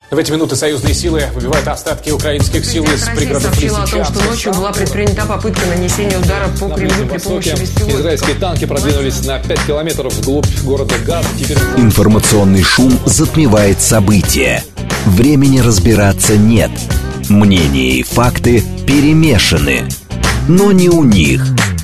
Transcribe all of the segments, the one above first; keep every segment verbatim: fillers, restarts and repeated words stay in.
В эти минуты союзные силы выбивают остатки украинских сил из пригородов Россия сообщила о том, что ночью была предпринята попытка нанесения удара по Кремлю при помощи беспилотников. Израильские танки продвинулись на пять километров вглубь города Газ. Теперь... Информационный шум затмевает события. Времени разбираться нет. Мнения и факты перемешаны. Но не у них.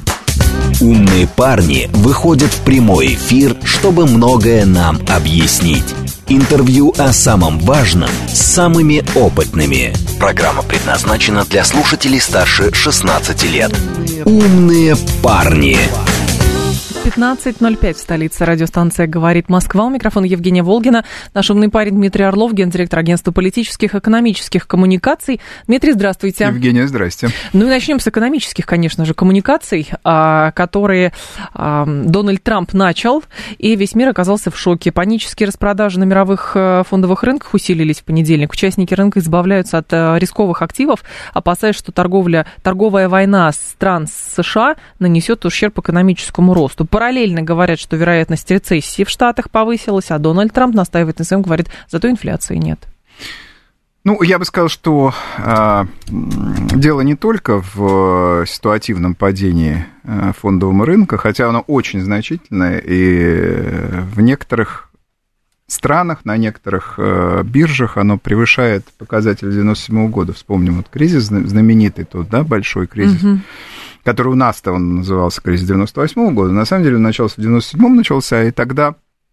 Умные парни выходят в прямой эфир, чтобы многое нам объяснить. Интервью о самом важном с самыми опытными. Программа предназначена для слушателей старше шестнадцати лет. Умные парни. пятнадцать ноль пять в столице. Радиостанция «Говорит Москва». У микрофона Евгения Волгина. Наш умный парень Дмитрий Орлов, гендиректор агентства политических и экономических коммуникаций. Дмитрий, здравствуйте. Евгения, здрасте. Ну и начнем с экономических, конечно же, коммуникаций, которые Дональд Трамп начал, и весь мир оказался в шоке. Панические распродажи на мировых фондовых рынках усилились в понедельник. Участники рынка избавляются от рисковых активов, опасаясь, что торговля, торговая война стран с США нанесет ущерб экономическому росту. Параллельно говорят, что вероятность рецессии в Штатах повысилась, а Дональд Трамп настаивает на своем, говорит, зато инфляции нет. Ну, я бы сказал, что э, дело не только в ситуативном падении э, фондового рынка, хотя оно очень значительное, и в некоторых странах, на некоторых э, биржах оно превышает показатель девяносто седьмого года. Вспомним, вот кризис знаменитый тот, да, большой кризис, uh-huh. который у нас-то он назывался кризис девяносто восьмого года. На самом деле он начался в девяносто седьмом начался, и тогда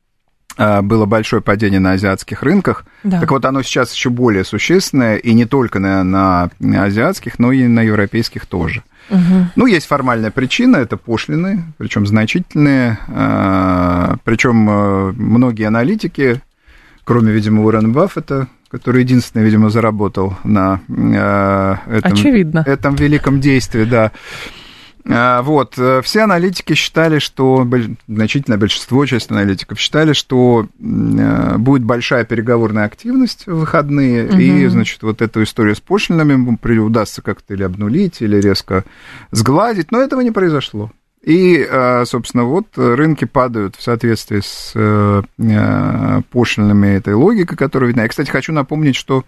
э, было большое падение на азиатских рынках. Да. Так вот, оно сейчас еще более существенное, и не только на, на азиатских, но и на европейских тоже. Угу. Ну, есть формальная причина, это пошлины, причем значительные, э, причем э, многие аналитики, кроме, видимо, Уоррена Баффета, который единственный, видимо, заработал на э, этом, этом великом действии, да. Вот, все аналитики считали, что, значительное большинство, часть аналитиков считали, что будет большая переговорная активность в выходные, угу. и, значит, вот эту историю с пошлинами удастся как-то или обнулить, или резко сгладить, но этого не произошло. И, собственно, вот рынки падают в соответствии с пошлинами этой логикой, которая видна. Я, кстати, хочу напомнить, что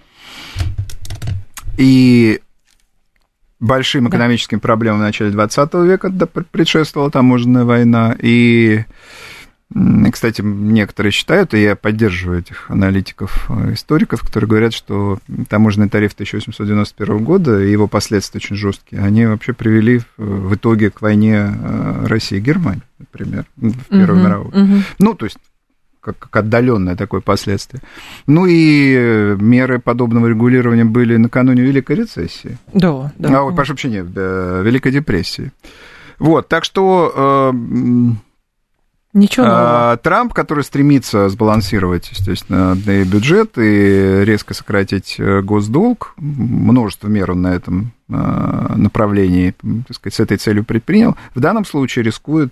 и большим экономическим проблемам в начале двадцатого века предшествовала таможенная война. И, кстати, некоторые считают, и я поддерживаю этих аналитиков, историков, которые говорят, что таможенный тариф тысяча восемьсот девяносто первого года и его последствия очень жесткие, они вообще привели в итоге к войне России и Германии, например, в Первую uh-huh, мировую. Uh-huh. Ну, то есть как, как отдаленное такое последствие. Ну и меры подобного регулирования были накануне Великой рецессии. Да, да. А, ой, прошу прощения, Великой депрессии. Вот, так что э, Ничего нового. Трамп, который стремится сбалансировать, естественно, и бюджет, и резко сократить госдолг, множество мер он на этом направлении, так сказать, с этой целью предпринял, в данном случае рискует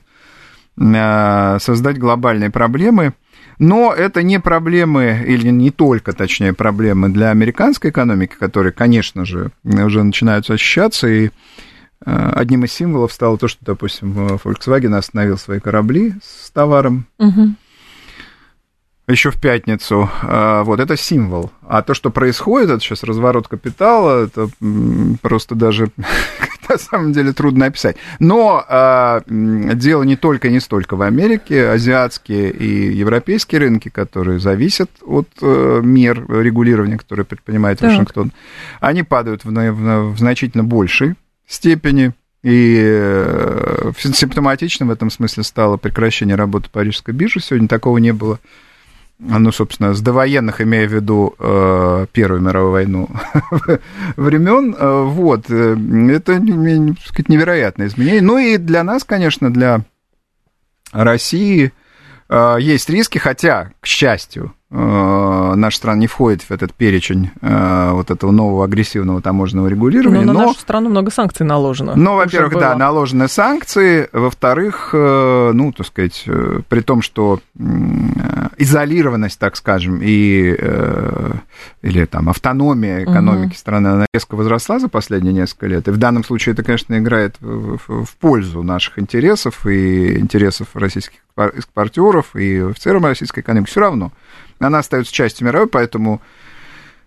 создать глобальные проблемы, но это не проблемы, или не только, точнее, проблемы для американской экономики, которые, конечно же, уже начинают ощущаться, и одним из символов стало то, что, допустим, Volkswagen остановил свои корабли с товаром угу. еще в пятницу. Вот, это символ. А то, что происходит, это сейчас разворот капитала, это просто даже на самом деле трудно описать. Но а, дело не только и не столько в Америке. Азиатские и европейские рынки, которые зависят от а, мер регулирования, которые предпринимает так. Вашингтон, они падают в, в, в значительно большей степени. И э, симптоматичным в этом смысле стало прекращение работы Парижской биржи. Сегодня такого не было. Ну, собственно, с довоенных, имея в виду э, Первую мировую войну времен, э, вот, э, это, так сказать, невероятное изменение. Ну, и для нас, конечно, для России э, есть риски, хотя, к счастью, э, наша страна не входит в этот перечень э, вот этого нового агрессивного таможенного регулирования. Но на но, нашу страну много санкций наложено. Ну, во-первых, да, наложены санкции. Во-вторых, э, ну, так сказать, э, при том, что э, изолированность, так скажем, и, э, или там автономия экономики угу. страны, она резко возросла за последние несколько лет. И в данном случае это, конечно, играет в, в, в пользу наших интересов и интересов российских экспортеров и в целом российской экономики. Все равно она остается частью мировой, поэтому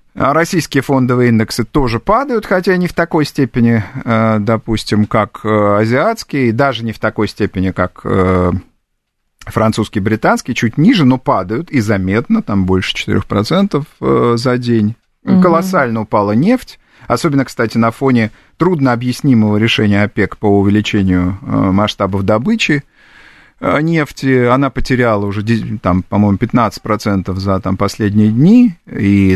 Российские фондовые индексы тоже падают, хотя не в такой степени, допустим, как азиатские, даже не в такой степени, как французский, британский, чуть ниже, но падают и заметно, там больше четыре процента за день. Угу. Колоссально упала нефть, особенно, кстати, на фоне труднообъяснимого решения ОПЕК по увеличению масштабов добычи нефти. Она потеряла уже, там, по-моему, пятнадцать процентов за там, последние дни, и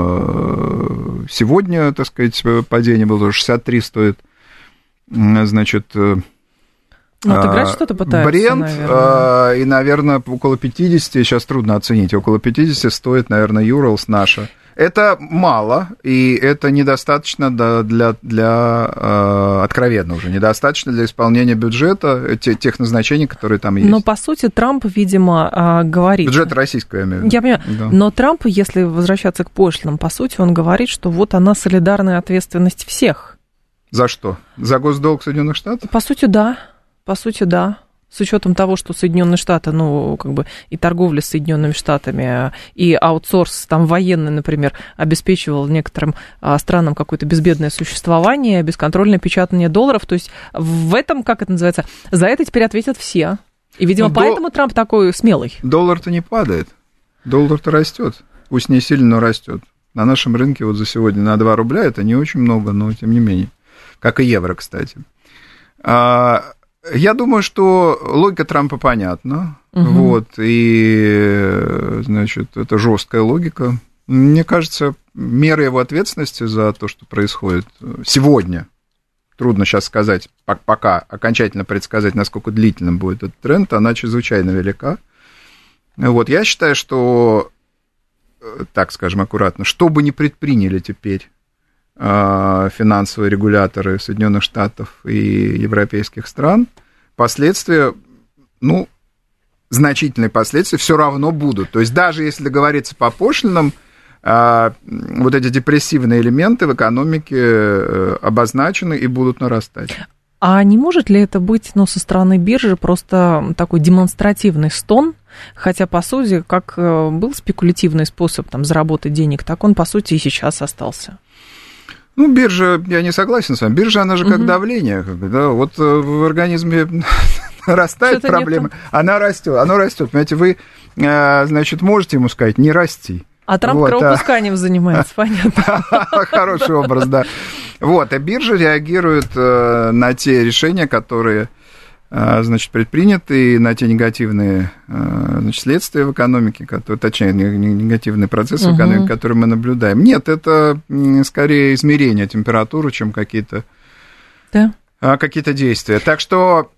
там сегодня, так сказать, падение было шестьдесят три стоит, значит... Ну, отыграть что-то пытаются, Брент, наверное. И, наверное, около пятьдесят, сейчас трудно оценить, около пятьдесят стоит, наверное, Urals наша. Это мало, и это недостаточно для, для, для э, откровенно уже, недостаточно для исполнения бюджета, тех, тех назначений, которые там есть. Но, по сути, Трамп, видимо, говорит... Бюджет российского, я имею в виду. Я понимаю, да. Но Трамп, если возвращаться к пошлинам, по сути, он говорит, что вот она солидарная ответственность всех. За что? За госдолг Соединенных Штатов? По сути, да. По сути, да. С учетом того, что Соединенные Штаты, ну, как бы и торговля с Соединенными Штатами, и аутсорс, там, военный, например, обеспечивал некоторым а, странам какое-то безбедное существование, бесконтрольное печатание долларов. То есть в этом, как это называется, за это теперь ответят все. И, видимо, ну, поэтому дол... Трамп такой смелый. Доллар-то не падает. Доллар-то растет. Пусть не сильно, но растет. На нашем рынке вот за сегодня на два рубля это не очень много, но тем не менее. Как и евро, кстати. А... Я думаю, что логика Трампа понятна, угу. вот, и, значит, это жесткая логика. Мне кажется, мера его ответственности за то, что происходит сегодня, трудно сейчас сказать, пока окончательно предсказать, насколько длительным будет этот тренд, она чрезвычайно велика. Вот, я считаю, что, так скажем аккуратно, что бы ни предприняли теперь финансовые регуляторы Соединенных Штатов и европейских стран, последствия, ну, значительные последствия все равно будут. То есть даже если договориться по пошлинам, вот эти депрессивные элементы в экономике обозначены и будут нарастать. А не может ли это быть, ну, со стороны биржи просто такой демонстративный стон? Хотя, по сути, как был спекулятивный способ там, заработать денег, так он, по сути, и сейчас остался. Ну, биржа, я не согласен с вами, биржа, она же как угу. давление, как бы, да, вот в организме нарастает что-то проблема, она растет, оно растет, понимаете, вы, значит, можете ему сказать, не расти. А Трамп вот, кровопусканием а... занимается, понятно. Хороший образ, да. Вот, а биржа реагирует на те решения, которые, значит, предприняты, и на те негативные, значит, следствия в экономике, которые, точнее, негативные процессы uh-huh. в экономике, которые мы наблюдаем. Нет, это скорее измерение температуры, чем какие-то, да. какие-то действия. Так что,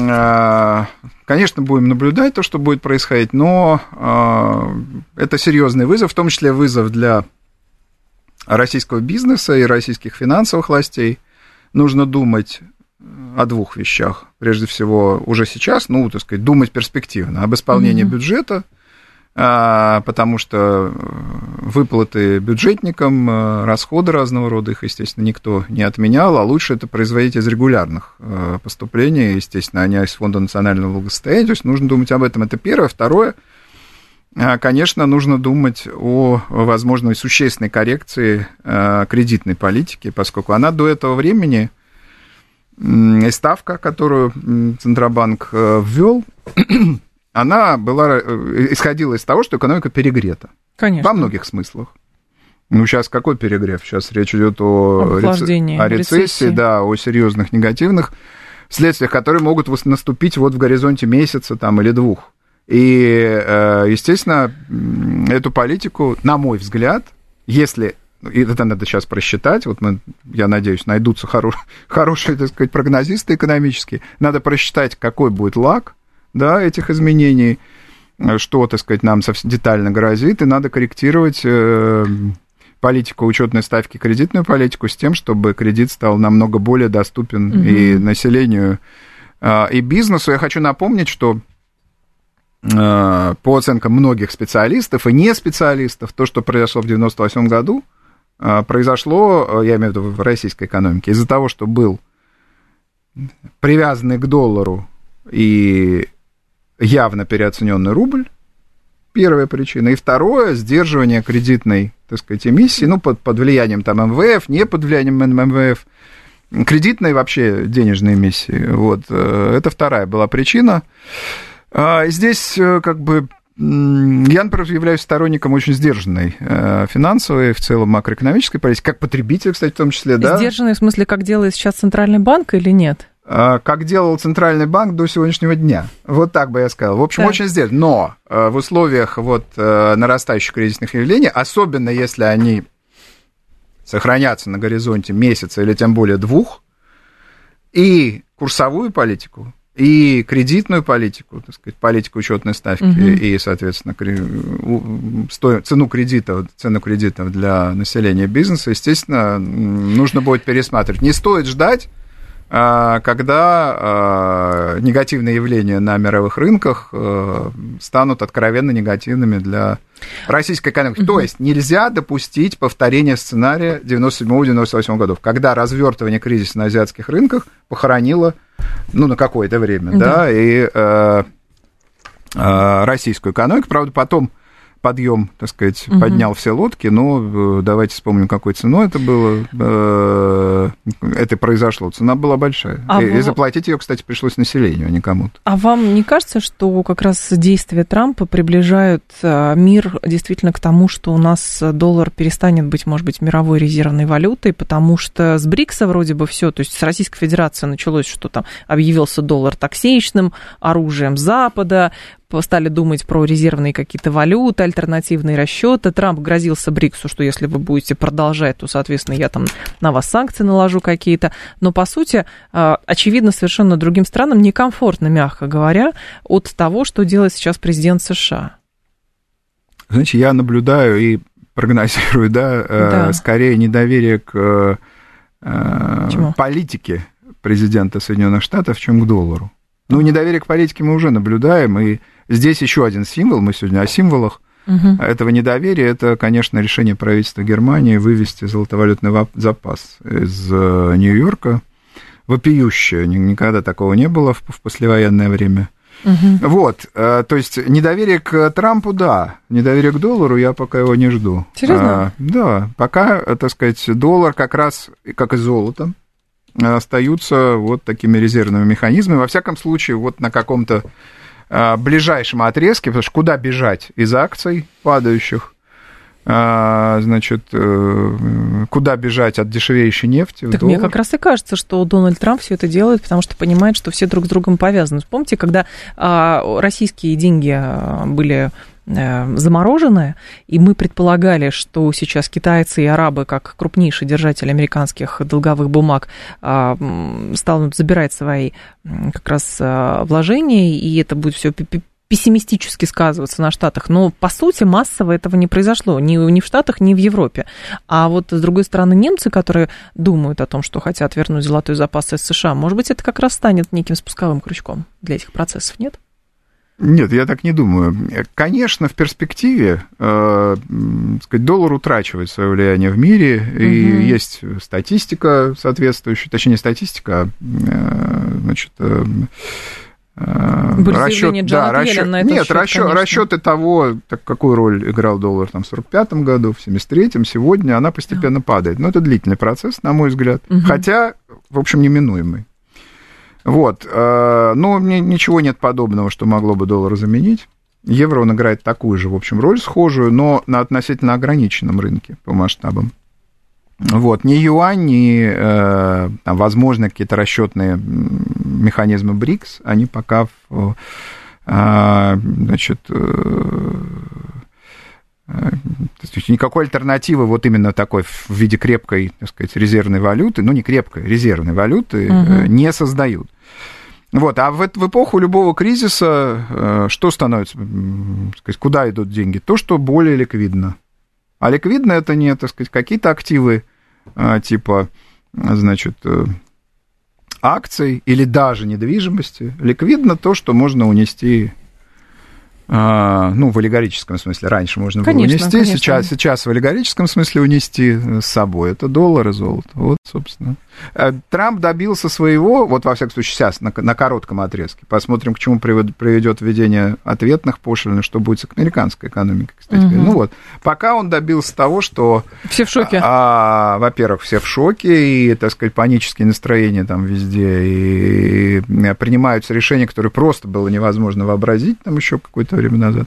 конечно, будем наблюдать то, что будет происходить, но это серьезный вызов, в том числе вызов для российского бизнеса и российских финансовых властей. Нужно думать о двух вещах. Прежде всего, уже сейчас, ну, так сказать, думать перспективно об исполнении mm-hmm. бюджета, потому что выплаты бюджетникам, расходы разного рода, их, естественно, никто не отменял, а лучше это производить из регулярных поступлений, естественно, а не из Фонда национального благосостояния, то есть нужно думать об этом, это первое. Второе, конечно, нужно думать о возможной существенной коррекции кредитной политики, поскольку она до этого времени... И ставка, которую Центробанк ввел, она была, исходила из того, что экономика перегрета. Конечно. Во многих смыслах. Ну, сейчас какой перегрев? Сейчас речь идет о, рец... о рецессии, рецессии, да, о серьезных негативных следствиях, которые могут наступить вот в горизонте месяца там, или двух. И, естественно, эту политику, на мой взгляд, если... И это надо сейчас просчитать, вот мы, я надеюсь, найдутся хоро- хорошие, так сказать, прогнозисты экономические, надо просчитать, какой будет лаг, да, этих изменений, что, так сказать, нам совсем детально грозит, и надо корректировать э, политику учетной ставки, кредитную политику с тем, чтобы кредит стал намного более доступен mm-hmm. и населению, э, и бизнесу. Я хочу напомнить, что э, по оценкам многих специалистов и не специалистов, то, что произошло в девяносто восьмом году, произошло, я имею в виду в российской экономике, из-за того, что был привязанный к доллару и явно переоцененный рубль, первая причина. И второе, сдерживание кредитной, так сказать, эмиссии, ну, под, под влиянием там эм вэ эф, не под влиянием эм вэ эф, кредитной вообще денежной эмиссии. Вот. Это вторая была причина. Здесь как бы я, например, являюсь сторонником очень сдержанной финансовой, в целом макроэкономической политики, как потребитель, кстати, в том числе. Да? Сдержанной в смысле, как делает сейчас Центральный банк или нет? Как делал Центральный банк до сегодняшнего дня. Вот так бы я сказал. В общем, так. Очень сдержанно. Но в условиях вот нарастающих кризисных явлений, особенно если они сохранятся на горизонте месяца или тем более двух, и курсовую политику, и кредитную политику, так сказать, политику учетной ставки, угу. и, соответственно, цену кредитов, цену кредитов для населения и бизнеса, естественно, нужно будет пересматривать. Не стоит ждать, когда негативные явления на мировых рынках станут откровенно негативными для российской экономики. Mm-hmm. То есть нельзя допустить повторения сценария девяносто седьмого - девяносто восьмого годов, когда развертывание кризиса на азиатских рынках похоронило, ну, на какое-то время, mm-hmm. да, и э, э, российскую экономику. Правда, потом подъем, так сказать, угу. поднял все лодки, но давайте вспомним, какой ценой это было. Это произошло. Цена была большая. А и, вы... и заплатить ее, кстати, пришлось населению, а не кому-то. А вам не кажется, что как раз действия Трампа приближают мир действительно к тому, что у нас доллар перестанет быть, может быть, мировой резервной валютой, потому что с БРИКСа вроде бы все, то есть с Российской Федерации началось, что там объявился доллар токсичным оружием Запада, стали думать про резервные какие-то валюты, альтернативные расчеты. Трамп грозился БРИКСу, что если вы будете продолжать, то, соответственно, я там на вас санкции наложу какие-то. Но, по сути, очевидно, совершенно другим странам некомфортно, мягко говоря, от того, что делает сейчас президент США. Знаете, я наблюдаю и прогнозирую, да, да. скорее недоверие к Чему? политике президента Соединенных Штатов, чем к доллару. Ну, недоверие к политике мы уже наблюдаем, и здесь еще один символ, мы сегодня о символах угу. этого недоверия, это, конечно, решение правительства Германии вывести золотовалютный запас из Нью-Йорка, вопиющее, никогда такого не было в послевоенное время. Угу. Вот, то есть недоверие к Трампу, да, недоверие к доллару, я пока его не жду. Серьезно? А, да, пока, так сказать, доллар как раз, как и золото, остаются вот такими резервными механизмами. Во всяком случае, вот на каком-то а, ближайшем отрезке, потому что куда бежать из акций падающих, а, значит, а, куда бежать от дешевеющей нефти? Так мне как раз и кажется, что Дональд Трамп все это делает, потому что понимает, что все друг с другом повязаны. Помните, когда а, российские деньги были замороженное, и мы предполагали, что сейчас китайцы и арабы, как крупнейшие держатели американских долговых бумаг, станут забирать свои как раз вложения, и это будет все пессимистически сказываться на Штатах. Но, по сути, массово этого не произошло ни, ни в Штатах, ни в Европе. А вот, с другой стороны, немцы, которые думают о том, что хотят вернуть золотой запас из США, может быть, это как раз станет неким спусковым крючком для этих процессов, нет? Нет, я так не думаю. Конечно, в перспективе э, сказать, доллар утрачивает свое влияние в мире, угу. и есть статистика соответствующая, точнее, не статистика, а, значит, э, расчет, да, расчет, на нет, счет, расчет, расчеты того, так, какую роль играл доллар там, в сорок пятом году, в семьдесят третьем, сегодня она постепенно да. падает. Но это длительный процесс, на мой взгляд, угу. хотя, в общем, неминуемый. Вот, но ничего нет подобного, что могло бы доллар заменить. Евро он играет такую же, в общем, роль схожую, но на относительно ограниченном рынке по масштабам. Вот, ни юань, ни, там, возможно, какие-то расчетные механизмы БРИКС, они пока, в, значит, никакой альтернативы вот именно такой в виде крепкой, так сказать, резервной валюты, ну, не крепкой, резервной валюты угу. не создают. Вот, а в, в эпоху любого кризиса что становится, так сказать, куда идут деньги? То, что более ликвидно. А ликвидно это не, так сказать, какие-то активы типа, значит, акций или даже недвижимости. Ликвидно то, что можно унести ну, в олигархическом смысле раньше можно было конечно, унести, конечно. Сейчас, сейчас в олигархическом смысле унести с собой. Это доллар и золото. Вот, собственно. Трамп добился своего, вот во всяком случае сейчас, на, на коротком отрезке. Посмотрим, к чему приведет введение ответных пошлин, и что будет с американской экономикой, кстати. Угу. Ну вот, пока он добился того, что... Все в шоке. А, во-первых, все в шоке, и, так сказать, панические настроения там везде, и, и принимаются решения, которые просто было невозможно вообразить там еще какое-то время назад.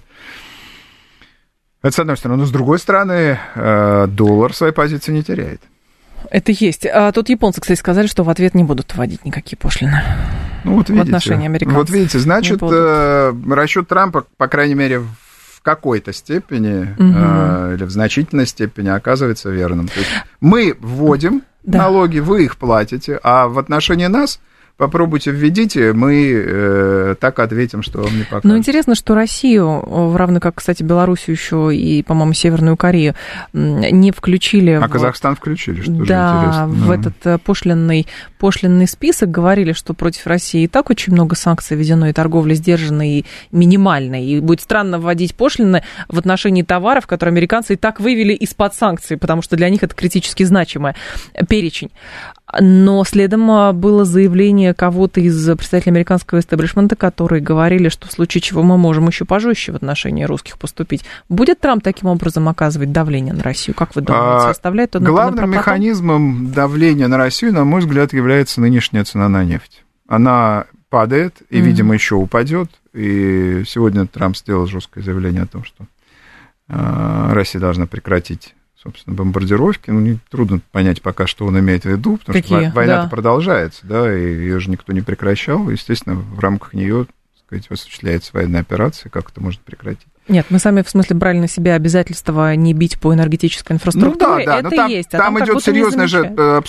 Это с одной стороны. Но с другой стороны, доллар своей позиции не теряет. Это есть. А тут японцы, кстати, сказали, что в ответ не будут вводить никакие пошлины. Ну, вот видите, в отношении американцев. Вот видите, значит, расчет Трампа, по крайней мере, в какой-то степени угу. э, или в значительной степени оказывается верным. То есть мы вводим да. налоги, вы их платите, а в отношении нас... Попробуйте, введите, мы э, так ответим, что вам не покажут. Но интересно, что Россию, равно как, кстати, Белоруссию еще и, по-моему, Северную Корею, не включили... А в... Казахстан включили, что да, же интересно. в да. этот пошлинный, пошлинный список. Говорили, что против России и так очень много санкций введено, и торговля сдержанной, и минимальной. И будет странно вводить пошлины в отношении товаров, которые американцы и так вывели из-под санкций, потому что для них это критически значимый перечень. Но следом было заявление кого-то из представителей американского эстаблишмента, которые говорили, что в случае чего мы можем еще пожестче в отношении русских поступить. Будет Трамп таким образом оказывать давление на Россию? Как вы думаете, оставляет он Главным механизмом давления на Россию, на мой взгляд, является нынешняя цена на нефть. Она падает и, mm-hmm. видимо, еще упадет. И сегодня Трамп сделал жесткое заявление о том, что Россия должна прекратить собственно, бомбардировки. Ну, не, трудно понять пока, что он имеет в виду, потому Какие? что война-то да. продолжается, да, и ее же никто не прекращал. Естественно, в рамках нее, так сказать, осуществляется военная операция. Как это можно прекратить? Нет, мы сами, в смысле, брали на себя обязательство не бить по энергетической инфраструктуре. Ну да, да, это но там, есть. А там, там идет серьезное же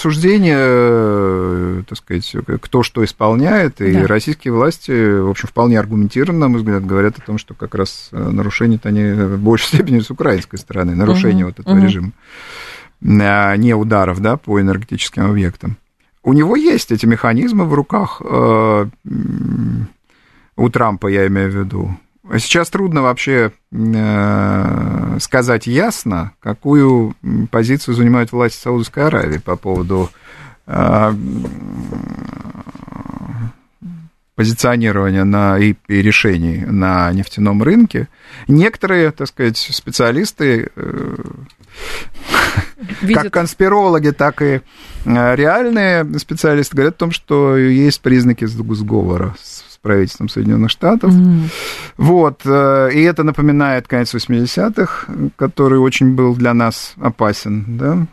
обсуждение, так сказать, кто что исполняет, и да. российские власти, в общем, вполне аргументированно, на мой взгляд, говорят о том, что как раз нарушения-то они в большей степени с украинской стороны, нарушение угу, вот этого угу. режима, не ударов, да, по энергетическим объектам. У него есть эти механизмы в руках, у Трампа, я имею в виду. Сейчас трудно вообще э, сказать ясно, какую позицию занимает власти Саудовской Аравии по поводу э, позиционирования на, и, и решений на нефтяном рынке. Некоторые, так сказать, специалисты, э, как конспирологи, так и реальные специалисты говорят о том, что есть признаки сговора с правительством Соединенных Штатов. Mm. Вот. И это напоминает конец восьмидесятых, который очень был для нас опасен. Да?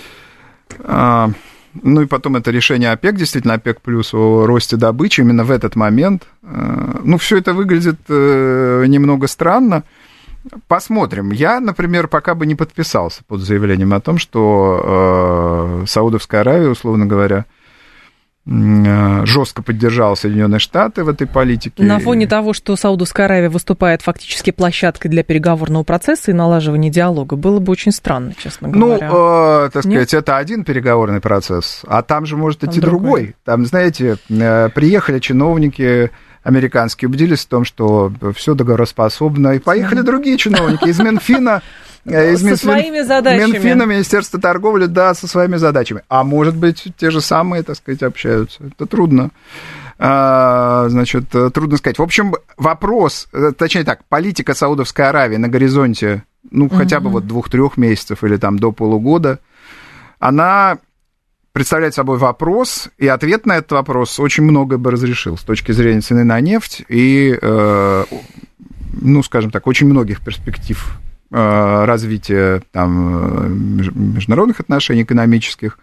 А, ну и потом это решение ОПЕК, действительно, ОПЕК плюс о росте добычи именно в этот момент. А, ну, все это выглядит а, немного странно. Посмотрим. Я, например, пока бы не подписался под заявлением о том, что а, Саудовская Аравия, условно говоря, жестко поддержал Соединенные Штаты в этой политике. На фоне того, что Саудовская Аравия выступает фактически площадкой для переговорного процесса и налаживания диалога, было бы очень странно, честно говоря. Ну, э, так сказать, Нет? это один переговорный процесс, а там же может идти там другой. другой. Там, знаете, приехали чиновники американские, убедились в том, что все договороспособно, и поехали mm. другие чиновники из Минфина, из со Минфин, своими задачами. Минфина, Министерства торговли, да, со своими задачами. А может быть, те же самые, так сказать, общаются. Это трудно. А, значит, трудно сказать. В общем, вопрос, точнее так, политика Саудовской Аравии на горизонте, ну, mm-hmm. хотя бы вот двух-трех месяцев или там до полугода, она представляет собой вопрос, и ответ на этот вопрос очень многое бы разрешил с точки зрения цены на нефть и, э, ну, скажем так, очень многих перспектив развития там, международных отношений, экономических,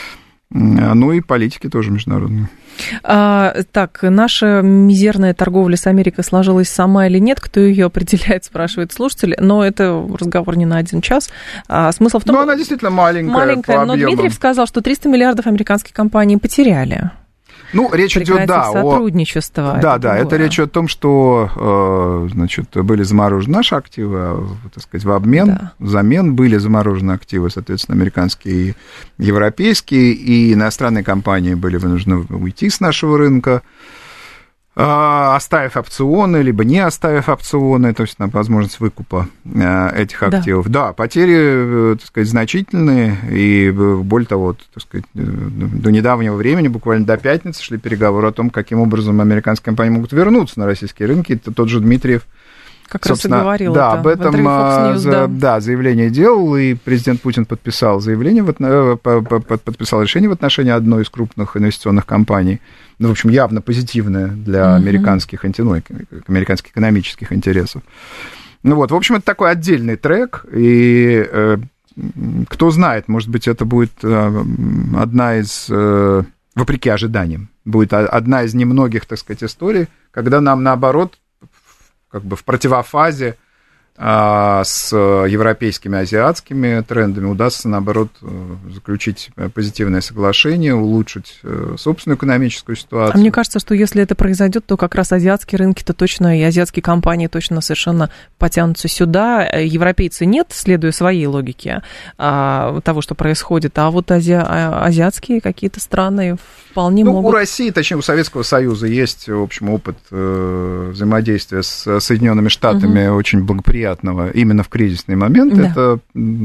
ну и политики тоже международные. А, так, наша мизерная торговля с Америкой сложилась сама или нет? Кто ее определяет, спрашивает слушатель. Но это разговор не на один час. А, смысл в том... Ну, она действительно маленькая, маленькая по но объемам. Дмитриев сказал, что триста миллиардов американские компании потеряли. Ну, речь идет, да, сотрудничество. О... Да, да, это речь о том, что, значит, были заморожены наши активы, так сказать, в обмен, да. взамен были заморожены активы, соответственно, американские и европейские, и иностранные компании были вынуждены уйти с нашего рынка. оставив опционы, либо не оставив опционы, то есть на возможность выкупа этих активов. Да, да, потери, так сказать, значительные, и более того, так сказать, до недавнего времени, буквально до пятницы, шли переговоры о том, каким образом американские компании могут вернуться на российские рынки. Это тот же Дмитриев, как раз и говорил, да, это об этом News, за, да. да, заявление делал, и президент Путин подписал заявление, подписал решение в отношении одной из крупных инвестиционных компаний, ну, в общем, явно позитивное для uh-huh. американских, ну, американских экономических интересов. Ну вот, в общем, это такой отдельный трек, и э, кто знает, может быть, это будет э, одна из, э, вопреки ожиданиям, будет одна из немногих, так сказать, историй, когда нам, наоборот, как бы в противофазе а, с европейскими, азиатскими трендами удастся, наоборот, заключить позитивное соглашение, улучшить собственную экономическую ситуацию. А мне кажется, что если это произойдет, то как раз азиатские рынки-то точно, и азиатские компании точно совершенно потянутся сюда. Европейцы нет, следуя своей логике а, того, что происходит, а вот ази... азиатские какие-то страны вполне ну, могут... У России, точнее, у Советского Союза есть, в общем, опыт э, взаимодействия с Соединенными Штатами угу. очень благоприятного именно в кризисный момент. Да. Это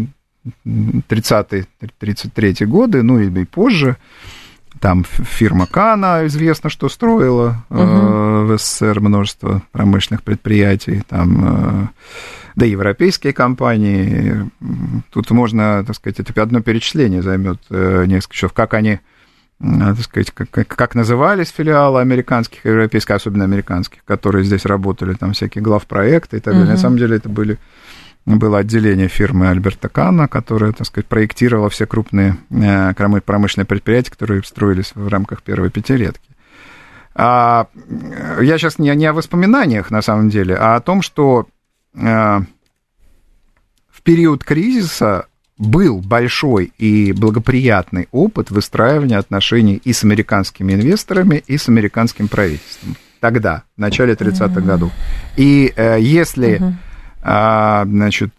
тридцатые тридцать третьи годы, ну и позже. Там фирма Кана, известно, что строила угу. э, в СССР множество промышленных предприятий, там, э, да и европейские компании. Тут можно, так сказать, это одно перечисление займет э, несколько часов, как они, э, так сказать, как, как, как назывались филиалы американских и европейских, особенно американских, которые здесь работали, там всякие главпроекты и так далее. Угу. На самом деле это были... Было отделение фирмы Альберта Кана, которая, так сказать, проектировала все крупные промышленные предприятия, которые строились в рамках первой пятилетки. А я сейчас не, не о воспоминаниях, на самом деле, а о том, что в период кризиса был большой и благоприятный опыт выстраивания отношений и с американскими инвесторами, и с американским правительством. Тогда, в начале тридцатых годов. И если... Uh-huh. А, значит,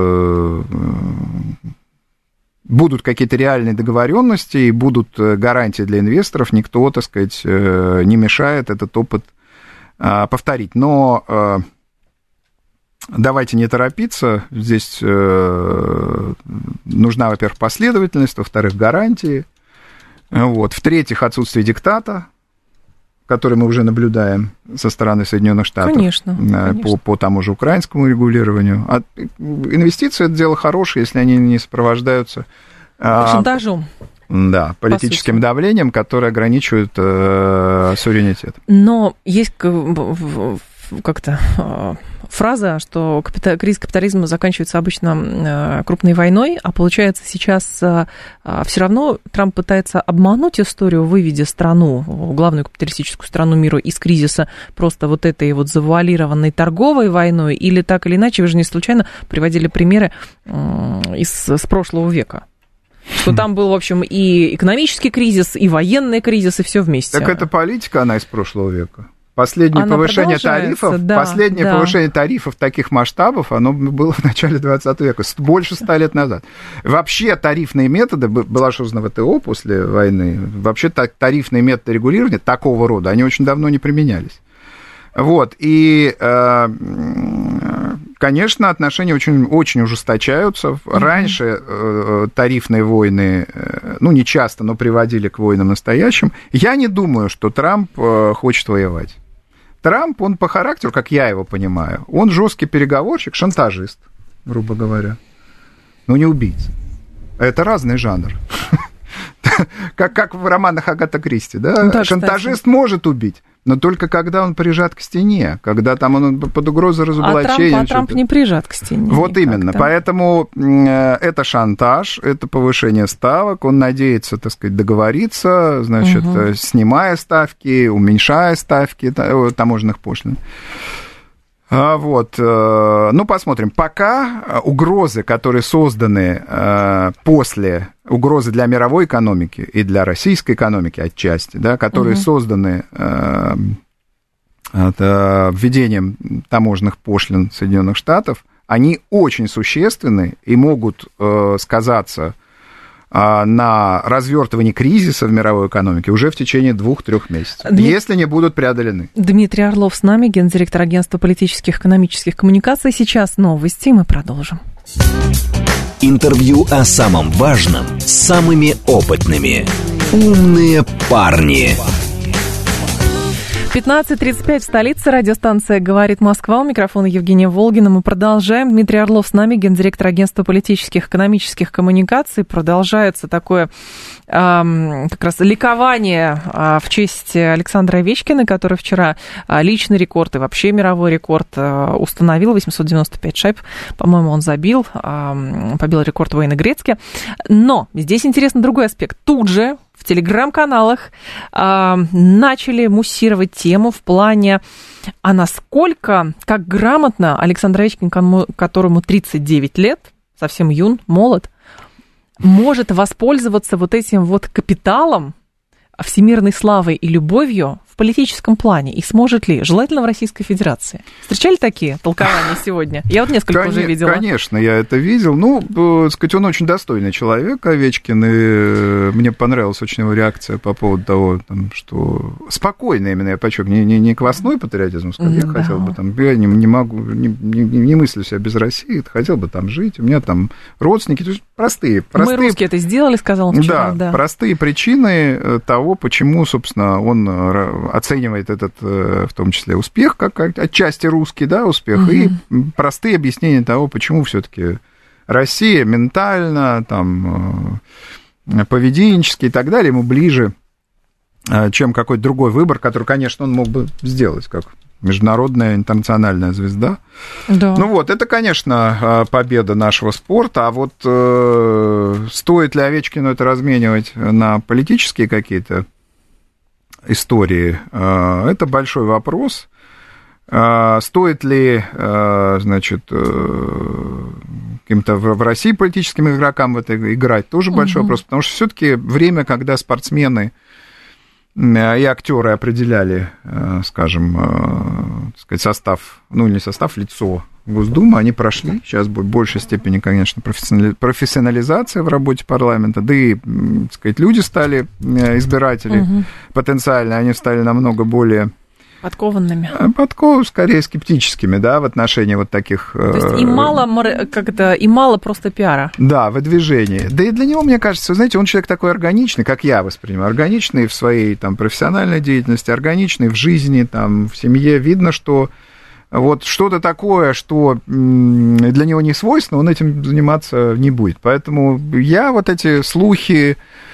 будут какие-то реальные договоренности и будут гарантии для инвесторов, никто, так сказать, не мешает этот опыт повторить. Но давайте не торопиться. Здесь нужна, во-первых, последовательность, во-вторых, гарантии. Вот. В-третьих, отсутствие диктата, который мы уже наблюдаем со стороны Соединенных Штатов. Конечно, конечно. По, по тому же украинскому регулированию. А инвестиции – это дело хорошее, если они не сопровождаются... шантажом. Да, политическим по давлением, которое ограничивает э, суверенитет. Но есть как-то фраза, что капита... кризис капитализма заканчивается обычно крупной войной, а получается сейчас все равно Трамп пытается обмануть историю, выведя страну, главную капиталистическую страну мира из кризиса просто вот этой вот завуалированной торговой войной, или так или иначе, вы же не случайно приводили примеры из с прошлого века. Что там был, в общем, и экономический кризис, и военный кризис, и все вместе. Так это политика, она из прошлого века. Последнее она повышение тарифов, да, последнее да. повышение тарифов таких масштабов, оно было в начале двадцатого века, больше ста лет назад. Вообще тарифные методы, была создана ВТО после войны, вообще тарифные методы регулирования такого рода, они очень давно не применялись. Вот, и, конечно, отношения очень, очень ужесточаются. Раньше тарифные войны, ну, не часто, но приводили к войнам настоящим. Я не думаю, что Трамп хочет воевать. Трамп, он по характеру, как я его понимаю, он жесткий переговорщик, шантажист, грубо говоря, но не убийца. Это разный жанр. Как, как в романах Агаты Кристи, да? Да, шантажист кстати. Может убить, но только когда он прижат к стене, когда там он под угрозой разоблачения. А Трамп, а Трамп не прижат к стене. Вот именно, поэтому это шантаж, это повышение ставок, он надеется, так сказать, договориться, значит, угу. снимая ставки, уменьшая ставки таможенных пошлин. Вот, ну, посмотрим. Пока угрозы, которые созданы после, угрозы для мировой экономики и для российской экономики отчасти, да, которые угу. созданы введением таможенных пошлин Соединенных Штатов, они очень существенны и могут сказаться на развертывание кризиса в мировой экономике уже в течение двух-трех месяцев, Дмит... если не будут преодолены. Дмитрий Орлов с нами, гендиректор агентства политических и экономических коммуникаций. Сейчас новости, мы продолжим. Интервью о самом важном с самыми опытными. Умные парни. пятнадцать тридцать пять в столице. Радиостанция «Говорит Москва». У микрофона Евгения Волгина. Мы продолжаем. Дмитрий Орлов с нами, гендиректор агентства политических и экономических коммуникаций. Продолжается такое э, как раз ликование э, в честь Александра Овечкина, который вчера э, личный рекорд и вообще мировой рекорд э, установил. восемьсот девяносто пять шайб, по-моему, он забил. Э, побил рекорд Уэйна Грецки. Но здесь интересный другой аспект. Тут же в телеграм-каналах э, начали муссировать тему в плане, а насколько, как грамотно Александр Овечкин, которому тридцать девять лет, совсем юн, молод, может воспользоваться вот этим вот капиталом, всемирной славой и любовью в политическом плане, и сможет ли? Желательно в Российской Федерации. Встречали такие толкования сегодня? Я вот несколько Кон- уже видела. Конечно, я это видел. Ну, так сказать, он очень достойный человек, Овечкин, и мне понравилась очень его реакция по поводу того, там, что спокойно именно, я подчеркну, не, не, не квасной патриотизм, сказать, я да. хотел бы там, я не, не могу, не, не, не мыслю себя без России, хотел бы там жить, у меня там родственники, то есть простые, простые. Мы русские это сделали, сказал он вчера. Да, да, простые причины того, почему, собственно, он оценивает этот, в том числе, успех, как отчасти русский, да, успех, угу. и простые объяснения того, почему все-таки Россия ментально, там, поведенчески и так далее ему ближе, чем какой-то другой выбор, который, конечно, он мог бы сделать, как международная интернациональная звезда. Да. Ну вот, это, конечно, победа нашего спорта, а вот э, стоит ли Овечкину это разменивать на политические какие-то истории, э, это большой вопрос. Э, стоит ли, э, значит, э, каким-то в России политическим игрокам в это играть, тоже большой угу. вопрос, потому что все-таки время, когда спортсмены и актеры определяли, скажем, так сказать, состав, ну, не состав, лицо Госдумы, они прошли. Сейчас будет в большей степени, конечно, профессионализация в работе парламента, да и, так сказать, люди стали, избиратели угу. потенциально, они стали намного более... Подкованными. Подков, скорее, скептическими, да, в отношении вот таких... То есть и мало, как это, и мало просто пиара. Да, выдвижения. Да и для него, мне кажется, вы знаете, он человек такой органичный, как я воспринимаю, органичный в своей там профессиональной деятельности, органичный в жизни, там, в семье. Видно, что вот что-то такое, что для него не свойственно, он этим заниматься не будет. Поэтому я вот эти слухи,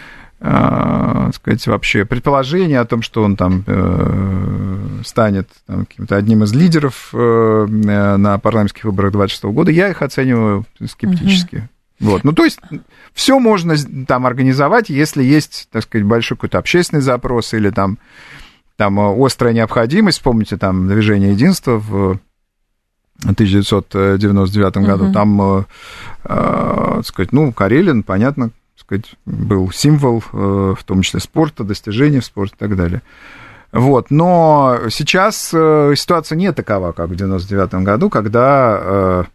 Uh, сказать, вообще предположение о том, что он там uh, станет там, каким-то одним из лидеров uh, на парламентских выборах двадцать шестого года, я их оцениваю скептически. Uh-huh. Вот. Ну, то есть, все можно там организовать, если есть, так сказать, большой какой-то общественный запрос или там, там острая необходимость. Помните, там, движение единства в тысяча девятьсот девяносто девятом uh-huh. году, там, uh, uh, так сказать, ну, Карелин, понятно, сказать, был символ, в том числе спорта, достижений в спорте и так далее. Вот. Но сейчас ситуация не такова, как в девяносто девятом году, когда